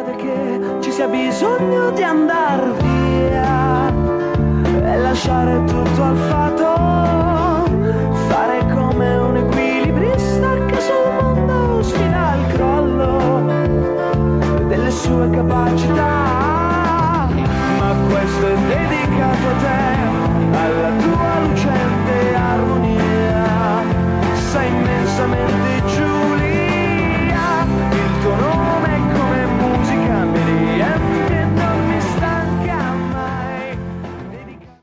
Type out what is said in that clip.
accade che ci sia bisogno di andar via e lasciare tutto al fato